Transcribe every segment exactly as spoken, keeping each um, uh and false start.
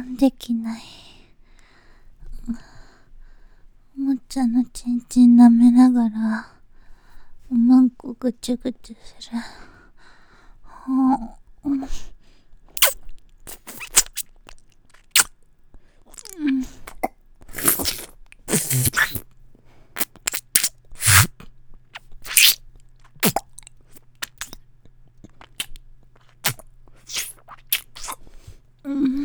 できない。おもちゃのちんちん舐めながらおまんこぐちゅぐちゅする。はあ、うんうん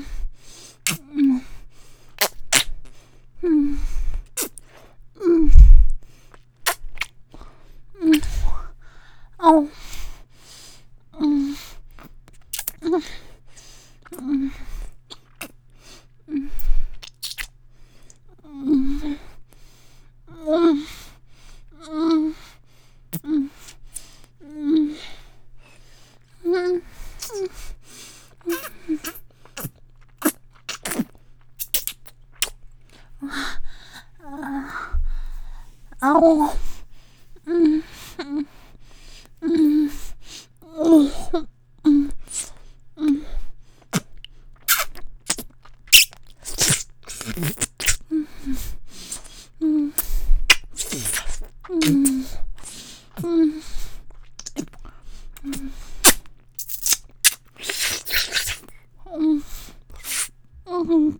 うんうんうんあおうんうんうんうんうんうんうんうんあおうんうんうんうんうんうんうんうん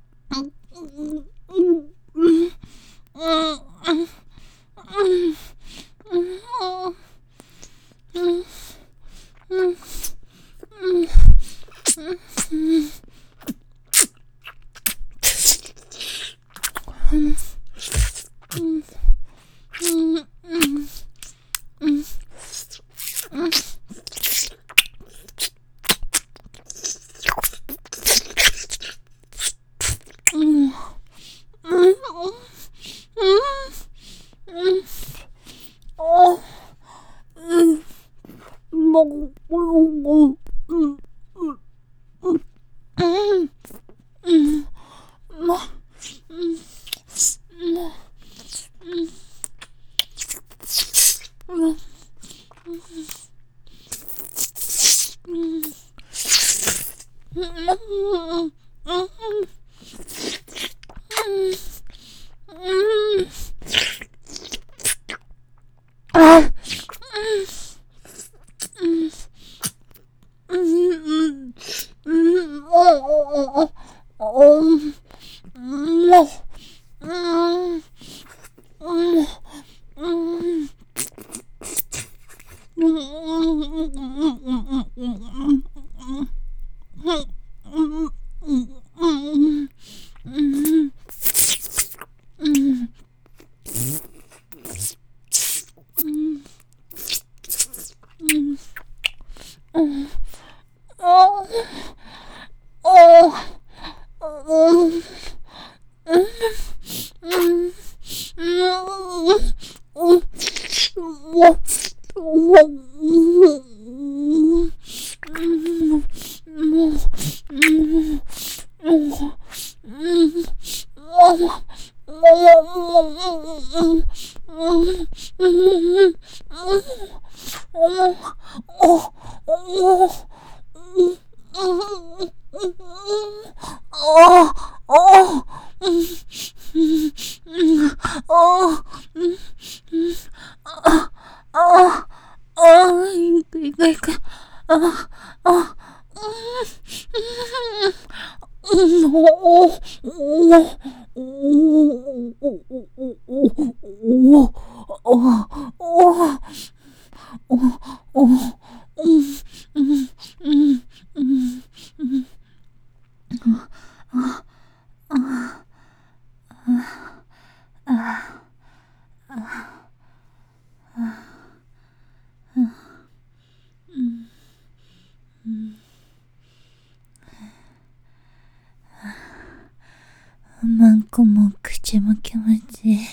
まんこも口も気持ちいい。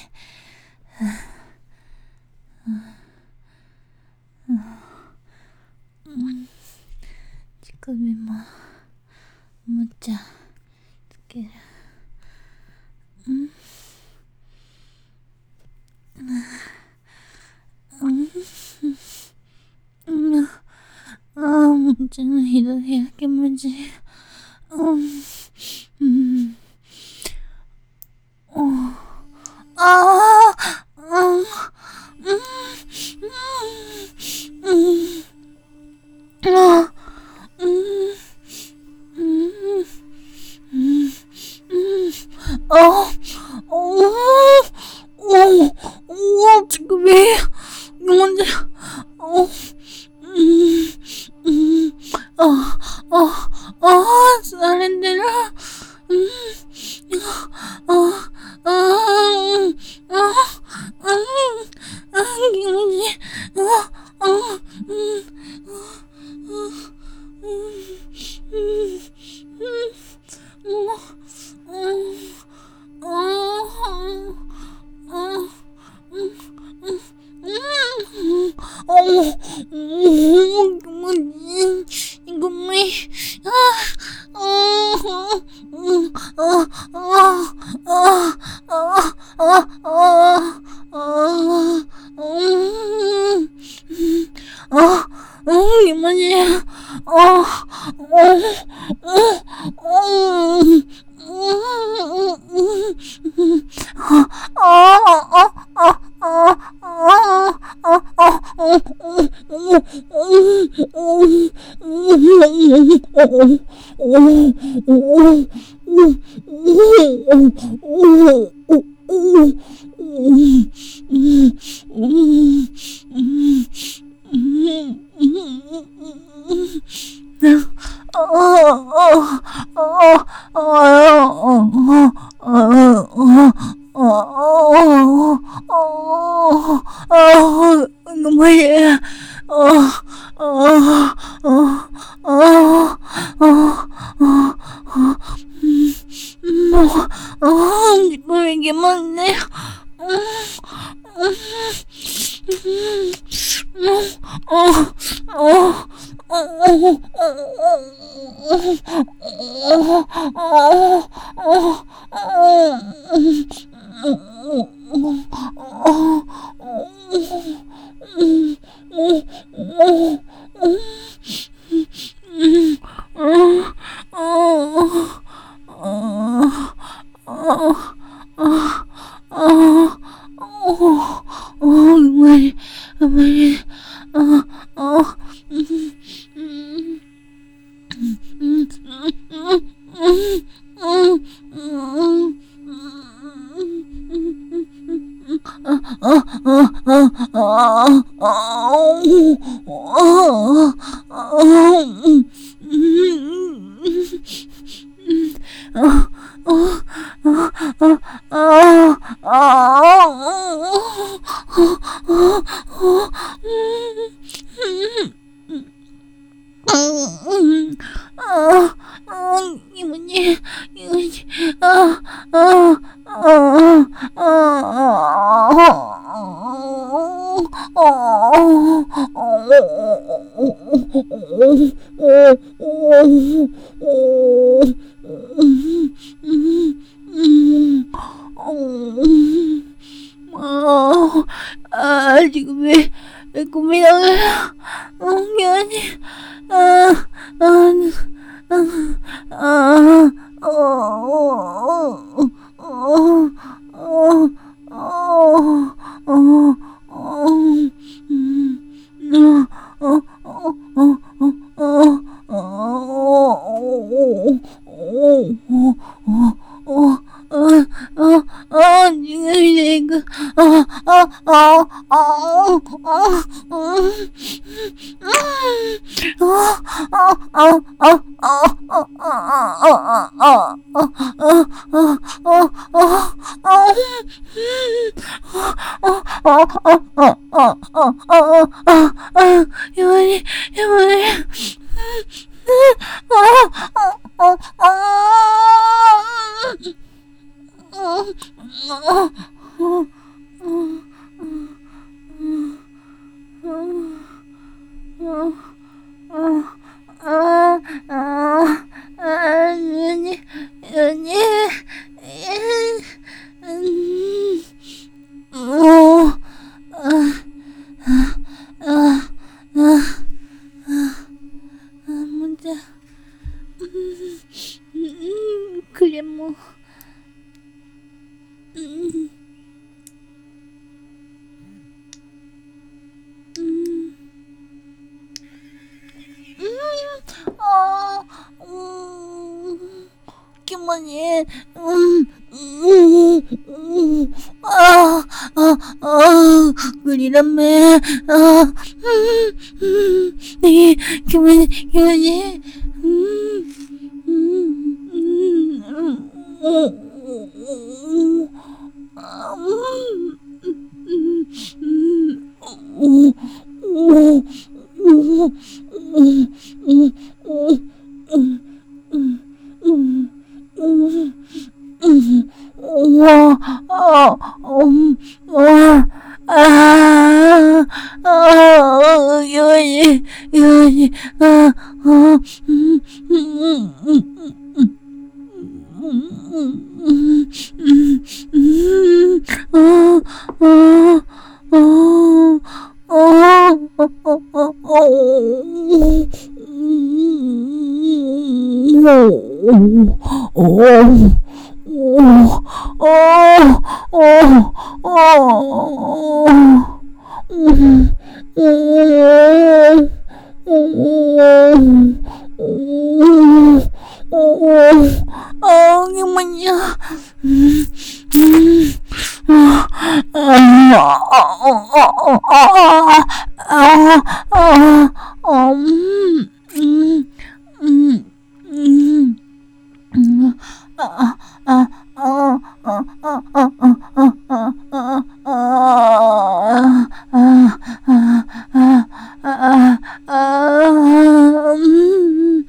乳首もおもちゃつける。うんうんああ、おもちゃのひどいや気持ちいい。うん 그만해. 왜 이게 많네. 이모님, 이모님, 아, 아, 아, 아, 지금 왜, 왜 꿈이 나가요? 어, 미안해. 아, 아, 아, 어, 어, 어, 어, 어, 어, 어, 음, 어, 어, 어, 어, 어, 지금 이거, 아, 아, 아, 아, 이모님, 이모님. 윤희, 윤희, 문자, 그래 뭐. 음, 음, 음, 아, 음, 기모님, 음, 음, 음, 아, 아, 아, 그리라며, 아, 음, 음, 네, 기모님, 기모님, 음, 음, 음, 음, 음, 아, 음, 음, 음, 오, 오, 우와, 아, 음, 아, 아, 아, 요니, 요니, 아, 아, 음, 음, 음, 음, 음, 음, 아, 아, 아, 아, 아, 아, 아, 음, 오, 오, 오, 오, 오, 음, 음, 음, 음, 음, 아, 잠깐만요. 음, 음, 아, 아, 아, 아, 아, 아, 아, 음, 음, 음, 음. 음, 아, 아, 아, 아, 아, 아, 아, 아, 아, 아, 아, 아, 아, 아, 아, 아, 음,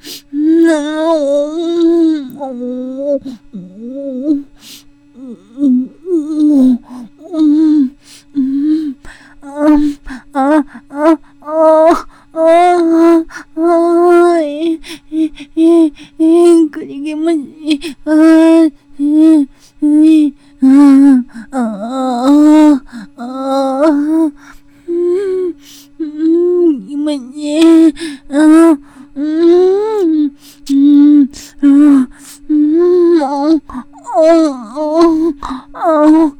음, 음, 음, 음, 음, 음, 아, 아, 아, 아, 아, 이, 이, 이, 이, 그리기만, 이, 아, 이, 이, 아, 아, 아, 음, 음, 이만, 예, 아, 음, 음, 아, 음, 어, 어, 어,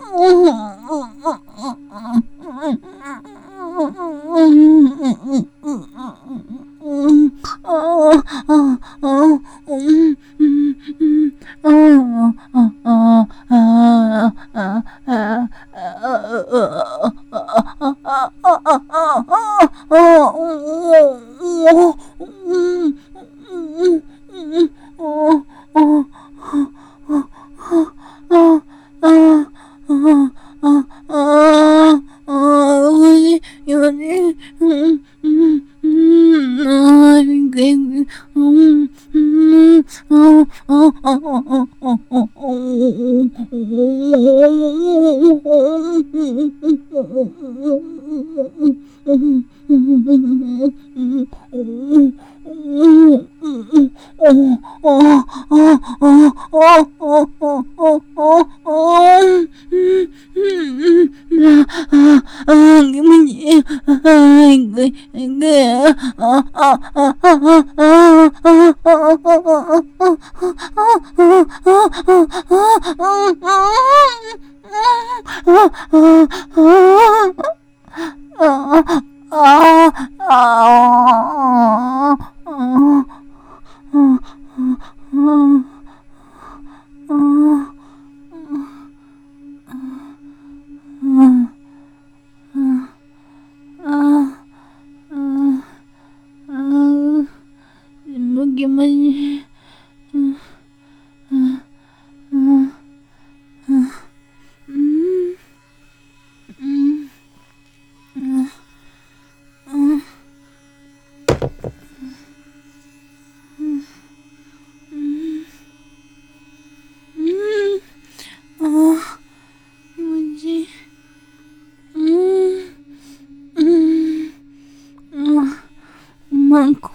manco,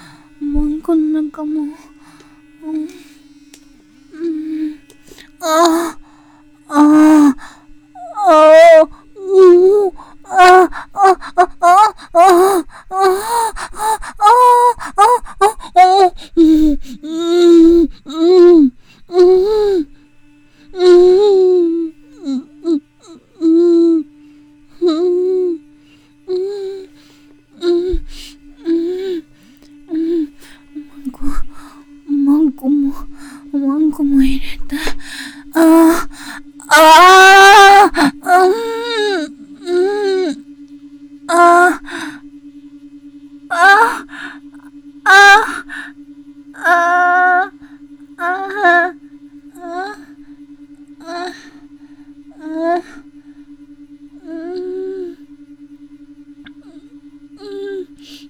manco na cama. 아, 아, 아, 우, 아, 아, 아, 아, 아, 아, 음, 음, 음, 음, 음, 음, 음, 음, 음, 음, 음, manco, manco, manco morirete. 아, 아, 음, 음, 아, 아, 아, 아, 아, 아, 아, 아, 음, 음,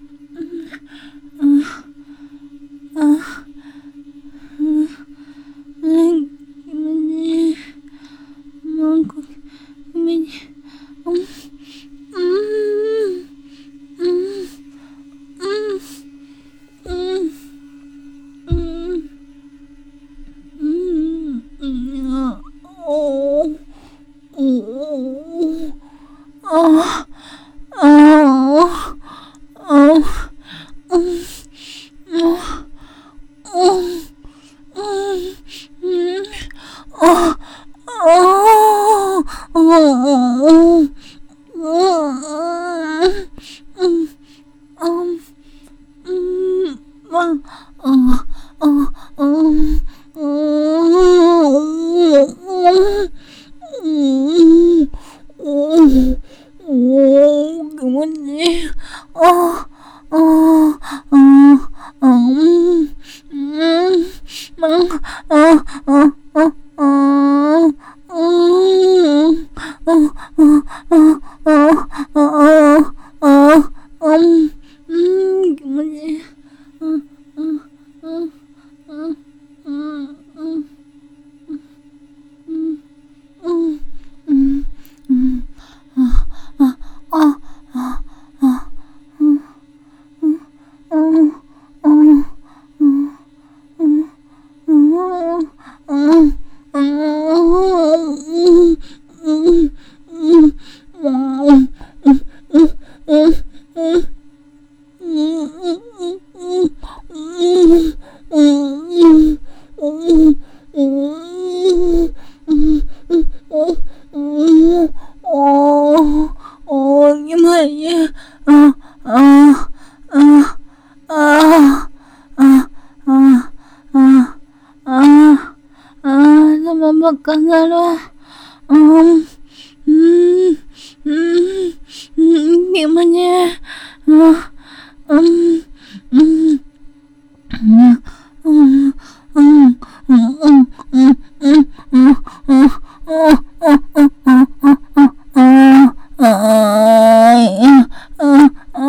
Bacanero. Um, mm, mm, mm, Gimana? Uh, um, mm, mm, um, um, um, um, um, um, um, uh, uh, uh, uh, uh, uh, uh, uh, uh, uh,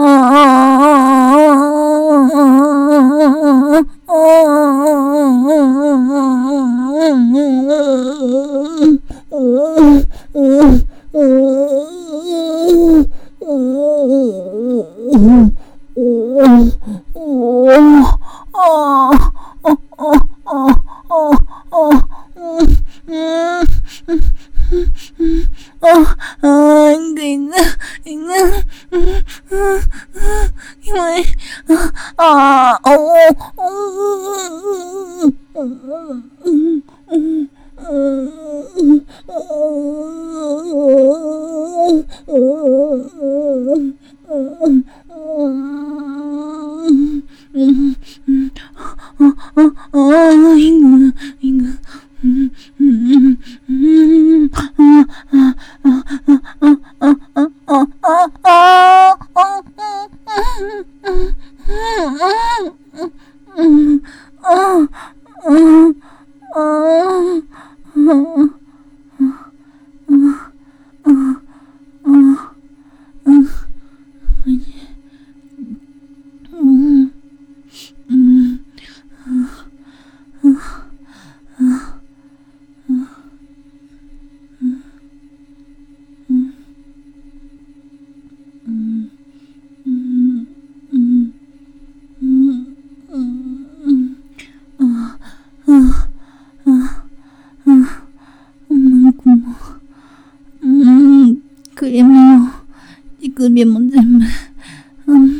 그림이요. 이 그림은 정말 음,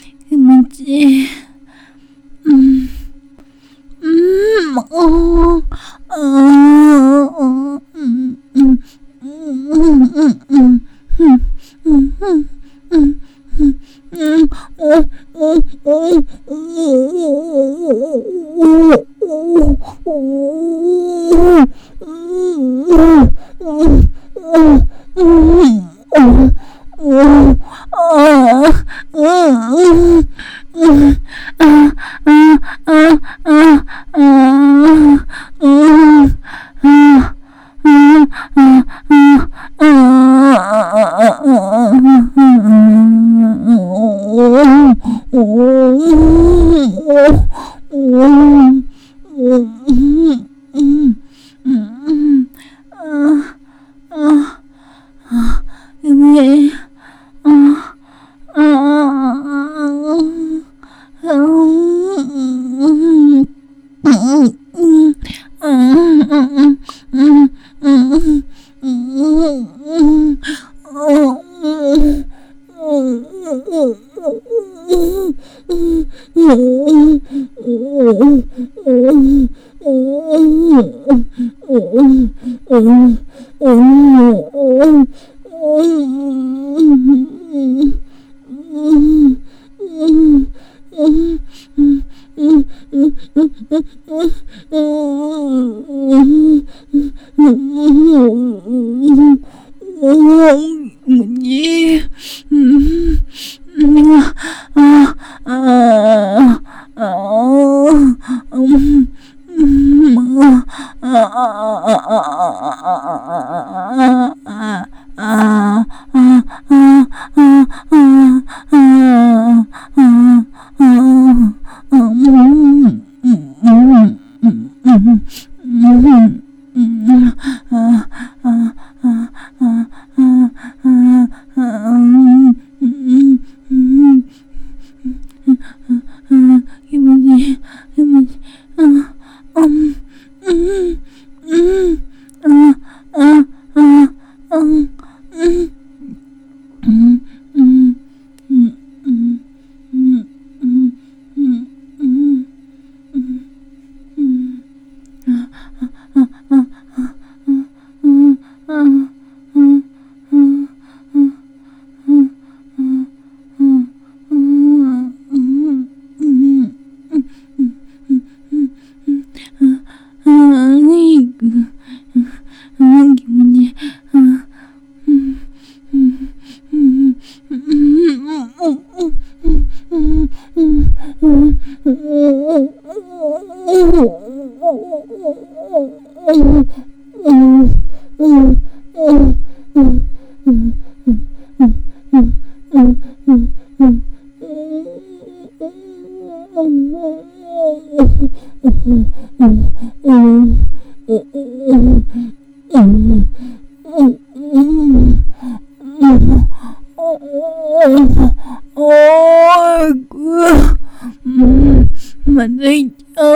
그만지. 음, 음, 어, 어, 어, 음, 음, 음, 음, 음, 음, 음, 음, 음, 음, 어, 어, 어, 왜, 아, 아, 뭐니? 음, 음, 아, 아, 아, 음, 음, 아, 아, 아, 아, 아, 아, 아, 아, 아, 아, 아, 아, Mày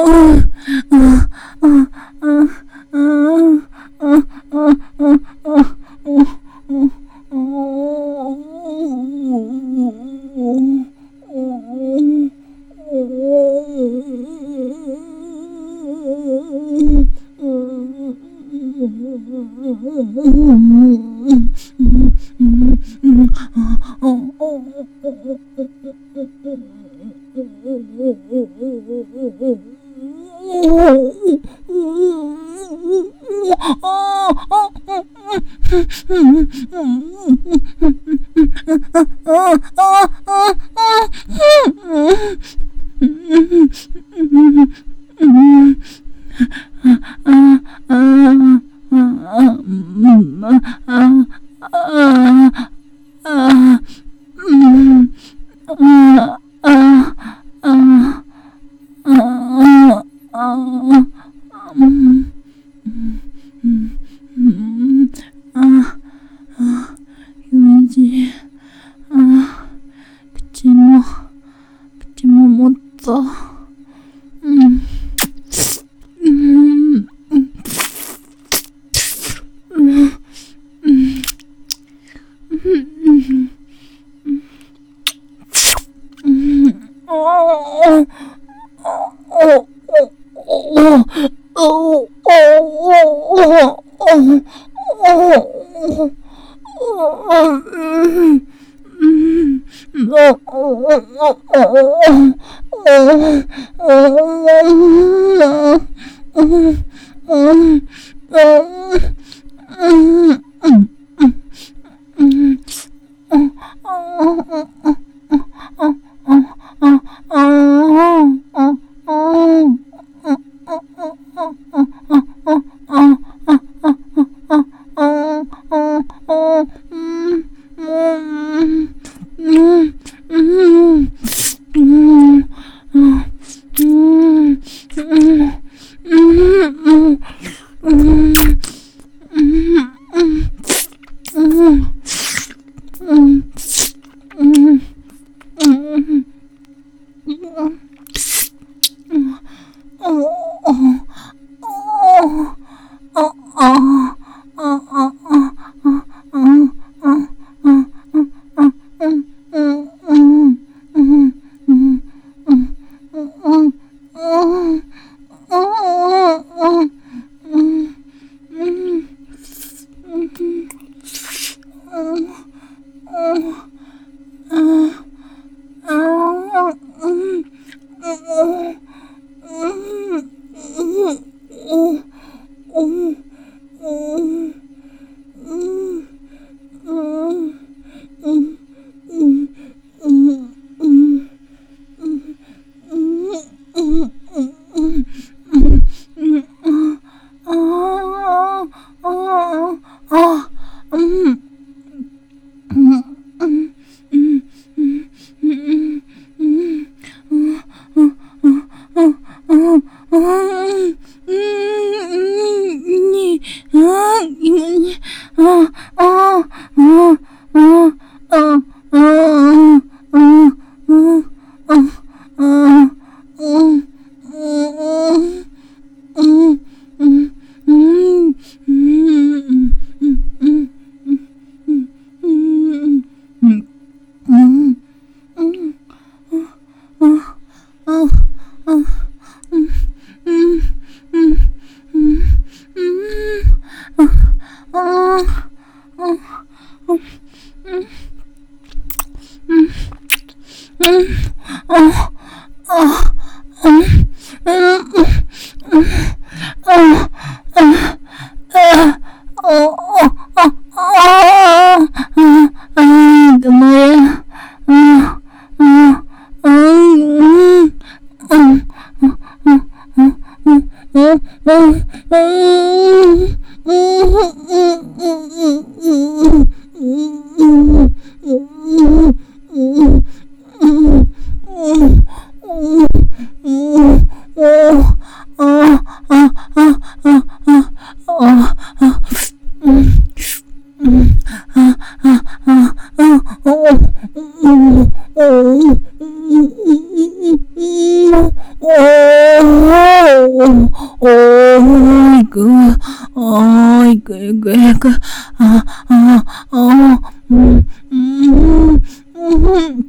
유인지, 아, 그치 뭐, 그치 뭐 못써. 음, 음, 음, 음, 음, 음, 음, 어, 어, 어, 어, 어, 아, 어이구, 어이구, 이구, 이구, 아, 아, 어, 음, 음, 음,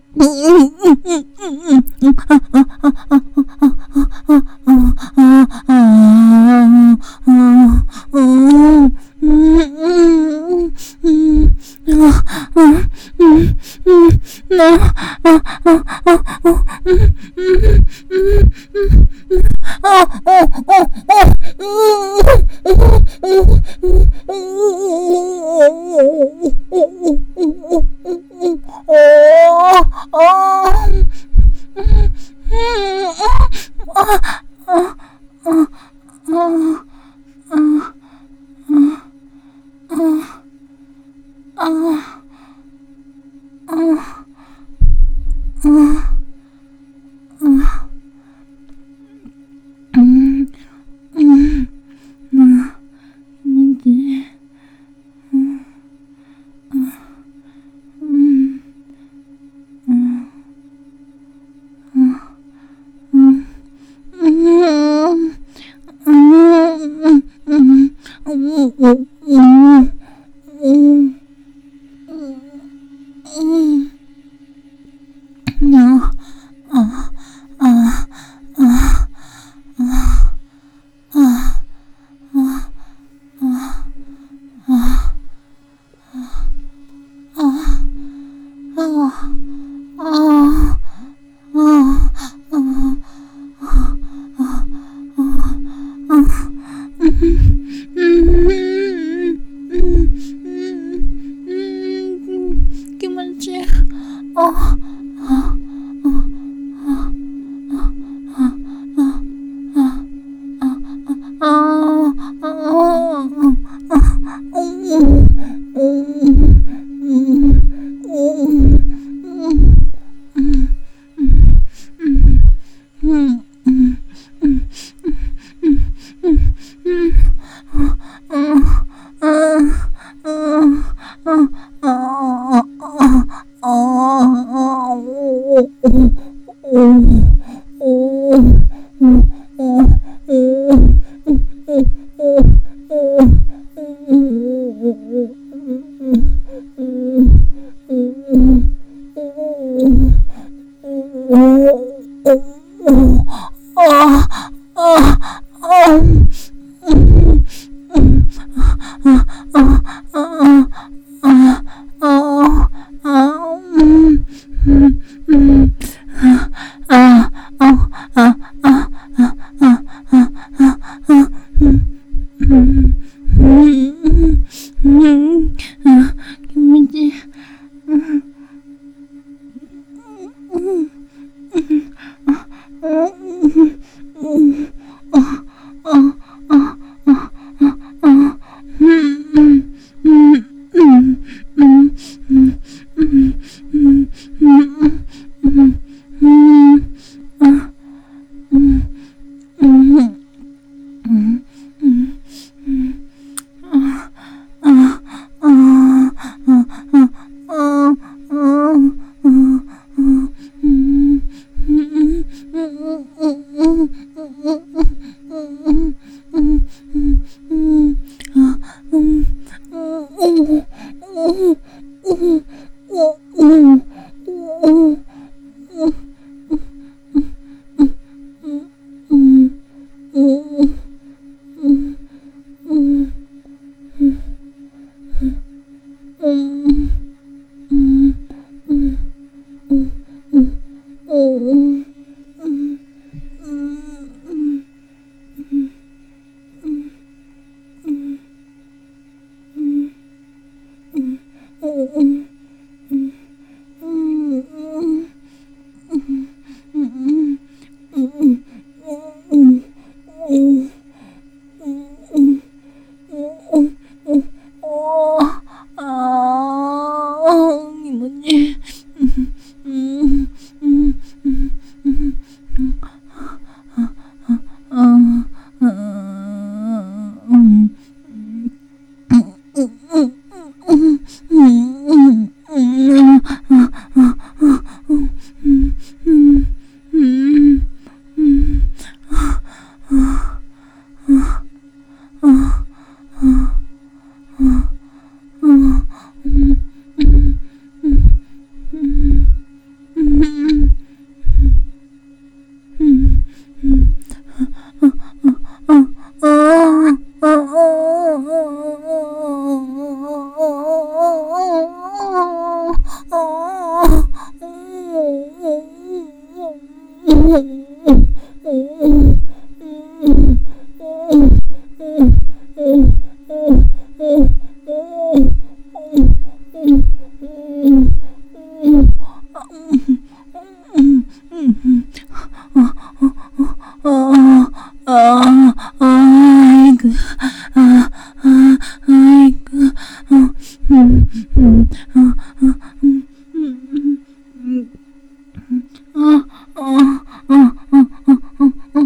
김은지, 어, 김은지, 음, 아이고, 아, 아, 아이고, 어, 음, 음, 어, 어, 음, 음, 음, 어, 어, 어, 어, 어,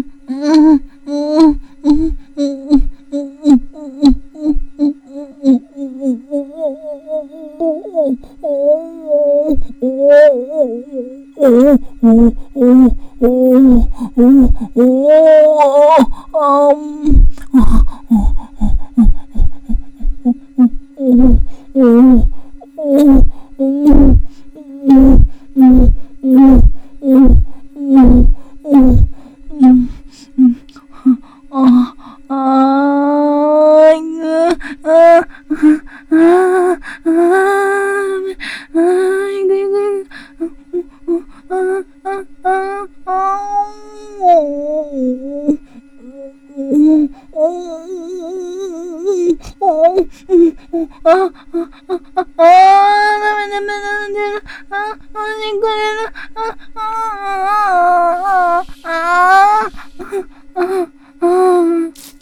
어, 아이고, 아, 아, 아, 아이고, 이고, 아, 아, 아, 아우. 아, 아, 아, 아, 나면, 나면, 나면, 아, 아니, 그래라, 아, 아, 아, 아, 아, 아, 아.